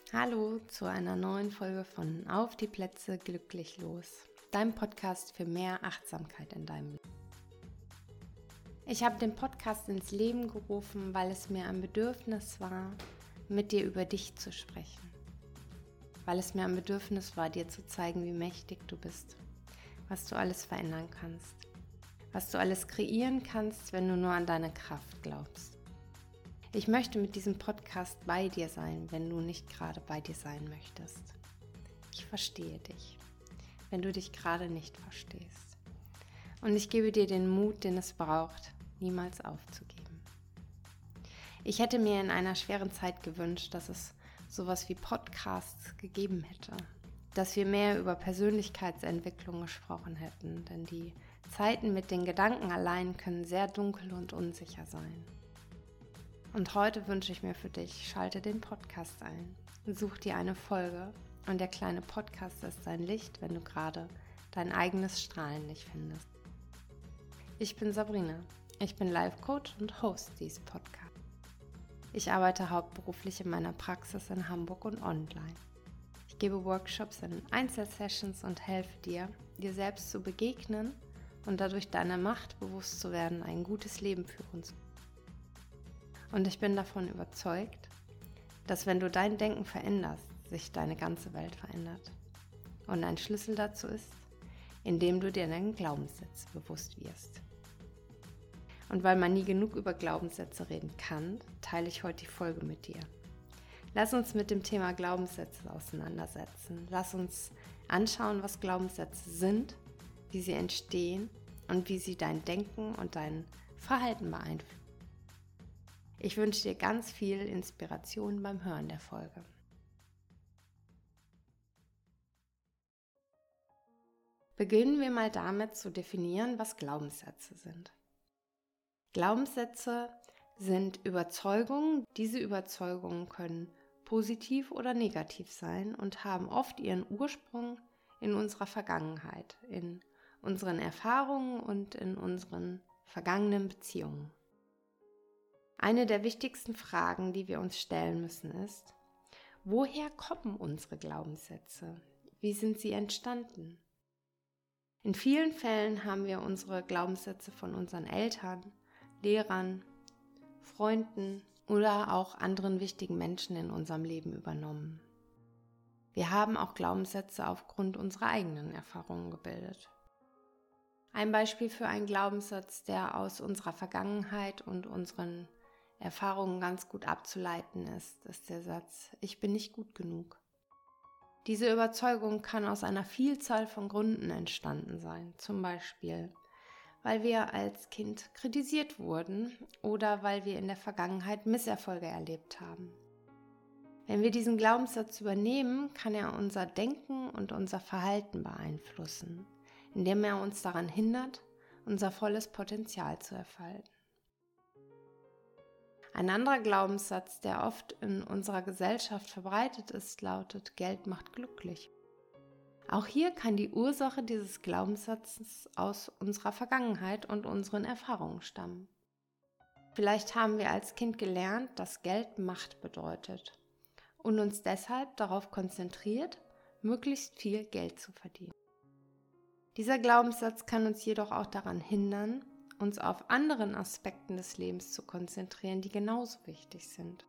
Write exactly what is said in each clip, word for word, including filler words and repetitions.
Hallo zu einer neuen Folge von Auf die Plätze glücklich los, deinem Podcast für mehr Achtsamkeit in deinem Leben. Ich habe den Podcast ins Leben gerufen, weil es mir ein Bedürfnis war, mit dir über dich zu sprechen. Weil es mir ein Bedürfnis war, dir zu zeigen, wie mächtig du bist, was du alles verändern kannst, was du alles kreieren kannst, wenn du nur an deine Kraft glaubst. Ich möchte mit diesem Podcast bei dir sein, wenn du nicht gerade bei dir sein möchtest. Ich verstehe dich, wenn du dich gerade nicht verstehst. Und ich gebe dir den Mut, den es braucht, niemals aufzugeben. Ich hätte mir in einer schweren Zeit gewünscht, dass es sowas wie Podcasts gegeben hätte, dass wir mehr über Persönlichkeitsentwicklung gesprochen hätten, denn die Zeiten mit den Gedanken allein können sehr dunkel und unsicher sein. Und heute wünsche ich mir für dich, schalte den Podcast ein, such dir eine Folge und der kleine Podcast ist dein Licht, wenn du gerade dein eigenes Strahlen nicht findest. Ich bin Sabrina, ich bin Life-Coach und Host dieses Podcasts. Ich arbeite hauptberuflich in meiner Praxis in Hamburg und online. Ich gebe Workshops in Einzelsessions und helfe dir, dir selbst zu begegnen und dadurch deiner Macht bewusst zu werden, ein gutes Leben führen zu können. Und ich bin davon überzeugt, dass wenn du dein Denken veränderst, sich deine ganze Welt verändert. Und ein Schlüssel dazu ist, indem du dir deinen Glaubenssätze bewusst wirst. Und weil man nie genug über Glaubenssätze reden kann, teile ich heute die Folge mit dir. Lass uns mit dem Thema Glaubenssätze auseinandersetzen. Lass uns anschauen, was Glaubenssätze sind, wie sie entstehen und wie sie dein Denken und dein Verhalten beeinflussen. Ich wünsche dir ganz viel Inspiration beim Hören der Folge. Beginnen wir mal damit zu definieren, was Glaubenssätze sind. Glaubenssätze sind Überzeugungen. Diese Überzeugungen können positiv oder negativ sein und haben oft ihren Ursprung in unserer Vergangenheit, in unseren Erfahrungen und in unseren vergangenen Beziehungen. Eine der wichtigsten Fragen, die wir uns stellen müssen, ist: Woher kommen unsere Glaubenssätze? Wie sind sie entstanden? In vielen Fällen haben wir unsere Glaubenssätze von unseren Eltern, Lehrern, Freunden oder auch anderen wichtigen Menschen in unserem Leben übernommen. Wir haben auch Glaubenssätze aufgrund unserer eigenen Erfahrungen gebildet. Ein Beispiel für einen Glaubenssatz, der aus unserer Vergangenheit und unseren Erfahrungen ganz gut abzuleiten ist, ist der Satz: Ich bin nicht gut genug. Diese Überzeugung kann aus einer Vielzahl von Gründen entstanden sein, zum Beispiel, weil wir als Kind kritisiert wurden oder weil wir in der Vergangenheit Misserfolge erlebt haben. Wenn wir diesen Glaubenssatz übernehmen, kann er unser Denken und unser Verhalten beeinflussen, indem er uns daran hindert, unser volles Potenzial zu entfalten. Ein anderer Glaubenssatz, der oft in unserer Gesellschaft verbreitet ist, lautet: Geld macht glücklich. Auch hier kann die Ursache dieses Glaubenssatzes aus unserer Vergangenheit und unseren Erfahrungen stammen. Vielleicht haben wir als Kind gelernt, dass Geld Macht bedeutet und uns deshalb darauf konzentriert, möglichst viel Geld zu verdienen. Dieser Glaubenssatz kann uns jedoch auch daran hindern, uns auf anderen Aspekten des Lebens zu konzentrieren, die genauso wichtig sind.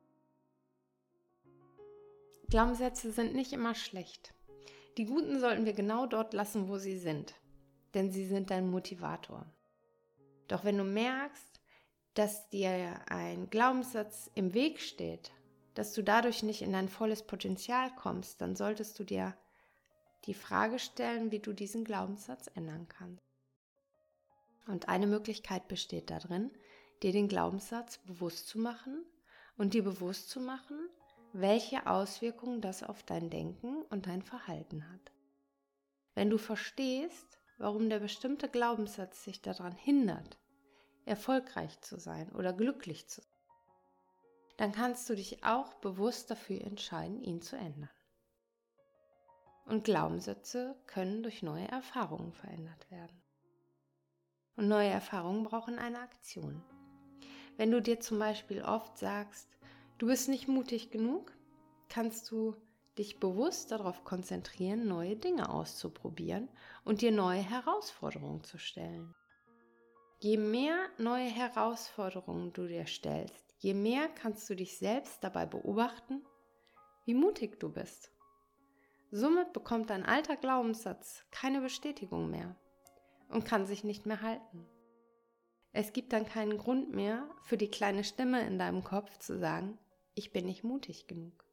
Glaubenssätze sind nicht immer schlecht. Die guten sollten wir genau dort lassen, wo sie sind, denn sie sind dein Motivator. Doch wenn du merkst, dass dir ein Glaubenssatz im Weg steht, dass du dadurch nicht in dein volles Potenzial kommst, dann solltest du dir die Frage stellen, wie du diesen Glaubenssatz ändern kannst. Und eine Möglichkeit besteht darin, dir den Glaubenssatz bewusst zu machen und dir bewusst zu machen, welche Auswirkungen das auf dein Denken und dein Verhalten hat. Wenn du verstehst, warum der bestimmte Glaubenssatz sich daran hindert, erfolgreich zu sein oder glücklich zu sein, dann kannst du dich auch bewusst dafür entscheiden, ihn zu ändern. Und Glaubenssätze können durch neue Erfahrungen verändert werden. Und neue Erfahrungen brauchen eine Aktion. Wenn du dir zum Beispiel oft sagst, du bist nicht mutig genug, kannst du dich bewusst darauf konzentrieren, neue Dinge auszuprobieren und dir neue Herausforderungen zu stellen. Je mehr neue Herausforderungen du dir stellst, je mehr kannst du dich selbst dabei beobachten, wie mutig du bist. Somit bekommt dein alter Glaubenssatz keine Bestätigung mehr und kann sich nicht mehr halten. Es gibt dann keinen Grund mehr für die kleine Stimme in deinem Kopf zu sagen, ich bin nicht mutig genug.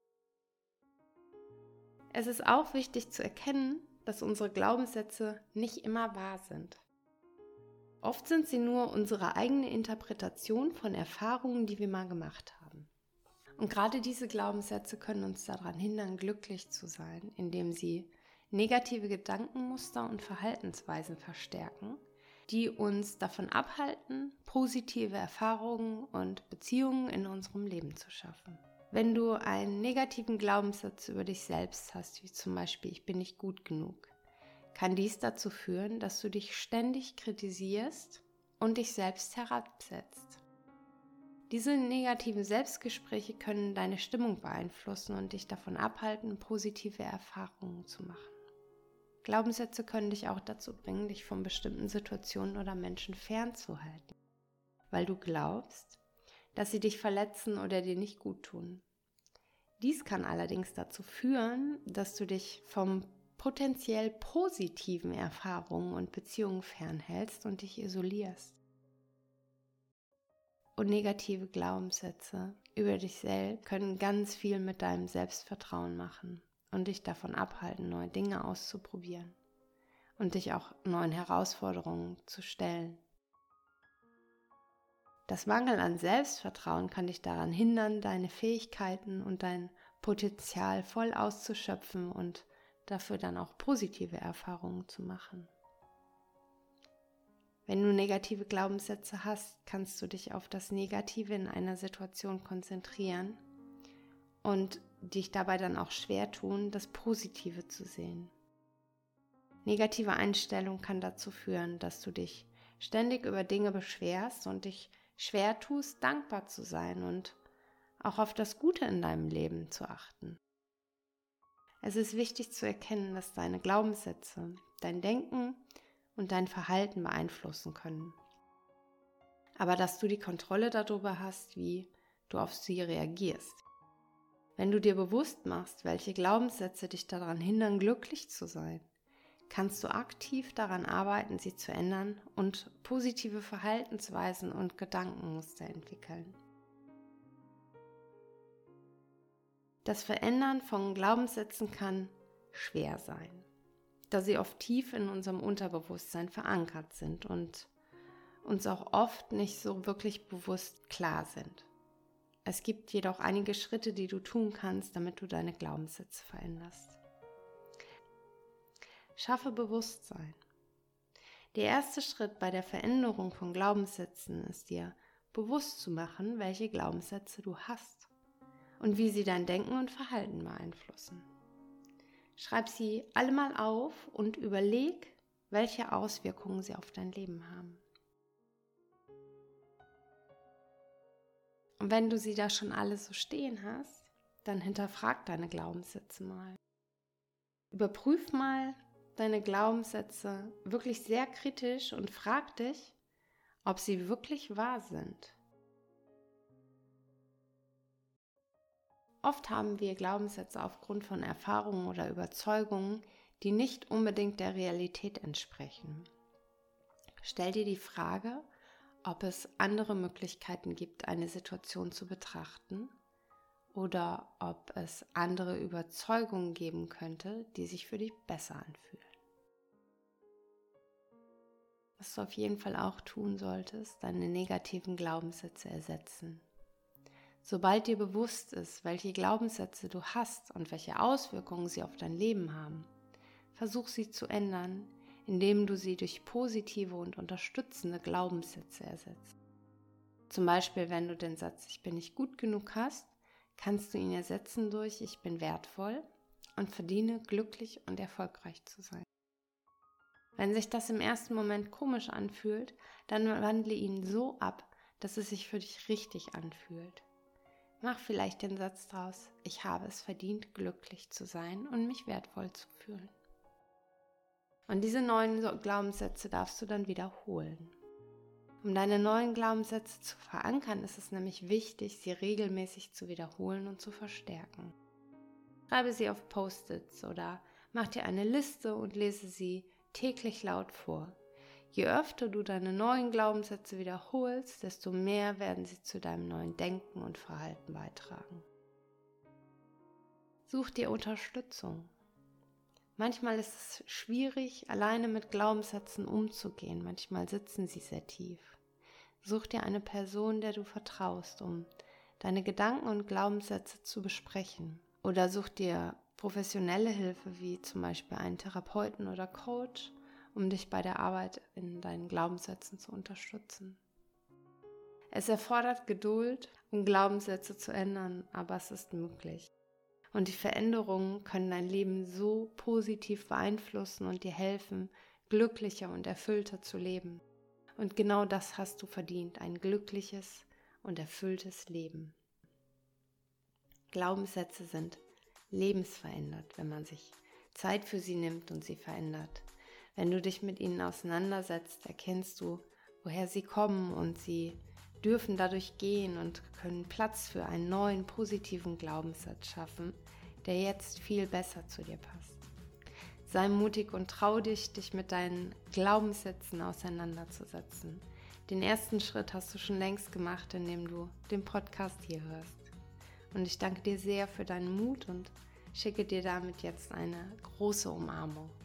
Es ist auch wichtig zu erkennen, dass unsere Glaubenssätze nicht immer wahr sind. Oft sind sie nur unsere eigene Interpretation von Erfahrungen, die wir mal gemacht haben. Und gerade diese Glaubenssätze können uns daran hindern, glücklich zu sein, indem sie negative Gedankenmuster und Verhaltensweisen verstärken, die uns davon abhalten, positive Erfahrungen und Beziehungen in unserem Leben zu schaffen. Wenn du einen negativen Glaubenssatz über dich selbst hast, wie zum Beispiel, ich bin nicht gut genug, kann dies dazu führen, dass du dich ständig kritisierst und dich selbst herabsetzt. Diese negativen Selbstgespräche können deine Stimmung beeinflussen und dich davon abhalten, positive Erfahrungen zu machen. Glaubenssätze können dich auch dazu bringen, dich von bestimmten Situationen oder Menschen fernzuhalten, weil du glaubst, dass sie dich verletzen oder dir nicht gut tun. Dies kann allerdings dazu führen, dass du dich vom potenziell positiven Erfahrungen und Beziehungen fernhältst und dich isolierst. Und negative Glaubenssätze über dich selbst können ganz viel mit deinem Selbstvertrauen machen und dich davon abhalten, neue Dinge auszuprobieren und dich auch neuen Herausforderungen zu stellen. Das Mangel an Selbstvertrauen kann dich daran hindern, deine Fähigkeiten und dein Potenzial voll auszuschöpfen und dafür dann auch positive Erfahrungen zu machen. Wenn du negative Glaubenssätze hast, kannst du dich auf das Negative in einer Situation konzentrieren und dich dabei dann auch schwer tun, das Positive zu sehen. Negative Einstellung kann dazu führen, dass du dich ständig über Dinge beschwerst und dich schwer tust, dankbar zu sein und auch auf das Gute in deinem Leben zu achten. Es ist wichtig zu erkennen, dass deine Glaubenssätze dein Denken und dein Verhalten beeinflussen können. Aber dass du die Kontrolle darüber hast, wie du auf sie reagierst. Wenn du dir bewusst machst, welche Glaubenssätze dich daran hindern, glücklich zu sein, kannst du aktiv daran arbeiten, sie zu ändern und positive Verhaltensweisen und Gedankenmuster entwickeln. Das Verändern von Glaubenssätzen kann schwer sein, da sie oft tief in unserem Unterbewusstsein verankert sind und uns auch oft nicht so wirklich bewusst klar sind. Es gibt jedoch einige Schritte, die du tun kannst, damit du deine Glaubenssätze veränderst. Schaffe Bewusstsein. Der erste Schritt bei der Veränderung von Glaubenssätzen ist dir bewusst zu machen, welche Glaubenssätze du hast und wie sie dein Denken und Verhalten beeinflussen. Schreib sie alle mal auf und überleg, welche Auswirkungen sie auf dein Leben haben. Und wenn du sie da schon alle so stehen hast, dann hinterfrag deine Glaubenssätze mal. Überprüf mal deine Glaubenssätze wirklich sehr kritisch und frag dich, ob sie wirklich wahr sind. Oft haben wir Glaubenssätze aufgrund von Erfahrungen oder Überzeugungen, die nicht unbedingt der Realität entsprechen. Stell dir die Frage, ob es andere Möglichkeiten gibt, eine Situation zu betrachten oder ob es andere Überzeugungen geben könnte, die sich für dich besser anfühlen. Was du auf jeden Fall auch tun solltest, deine negativen Glaubenssätze ersetzen. Sobald dir bewusst ist, welche Glaubenssätze du hast und welche Auswirkungen sie auf dein Leben haben, versuch sie zu ändern, indem du sie durch positive und unterstützende Glaubenssätze ersetzt. Zum Beispiel, wenn du den Satz "Ich bin nicht gut genug" hast, kannst du ihn ersetzen durch "Ich bin wertvoll und verdiene glücklich und erfolgreich zu sein". Wenn sich das im ersten Moment komisch anfühlt, dann wandle ihn so ab, dass es sich für dich richtig anfühlt. Mach vielleicht den Satz draus: Ich habe es verdient, glücklich zu sein und mich wertvoll zu fühlen. Und diese neuen Glaubenssätze darfst du dann wiederholen. Um deine neuen Glaubenssätze zu verankern, ist es nämlich wichtig, sie regelmäßig zu wiederholen und zu verstärken. Schreibe sie auf Post-its oder mach dir eine Liste und lese sie täglich laut vor. Je öfter du deine neuen Glaubenssätze wiederholst, desto mehr werden sie zu deinem neuen Denken und Verhalten beitragen. Such dir Unterstützung. Manchmal ist es schwierig, alleine mit Glaubenssätzen umzugehen. Manchmal sitzen sie sehr tief. Such dir eine Person, der du vertraust, um deine Gedanken und Glaubenssätze zu besprechen. Oder such dir professionelle Hilfe, wie zum Beispiel einen Therapeuten oder Coach, um dich bei der Arbeit in deinen Glaubenssätzen zu unterstützen. Es erfordert Geduld, um Glaubenssätze zu ändern, aber es ist möglich. Und die Veränderungen können dein Leben so positiv beeinflussen und dir helfen, glücklicher und erfüllter zu leben. Und genau das hast du verdient, ein glückliches und erfülltes Leben. Glaubenssätze sind lebensverändert, wenn man sich Zeit für sie nimmt und sie verändert. Wenn du dich mit ihnen auseinandersetzt, erkennst du, woher sie kommen, und sie dürfen dadurch gehen und können Platz für einen neuen, positiven Glaubenssatz schaffen, der jetzt viel besser zu dir passt. Sei mutig und trau dich, dich mit deinen Glaubenssätzen auseinanderzusetzen. Den ersten Schritt hast du schon längst gemacht, indem du den Podcast hier hörst. Und ich danke dir sehr für deinen Mut und schicke dir damit jetzt eine große Umarmung.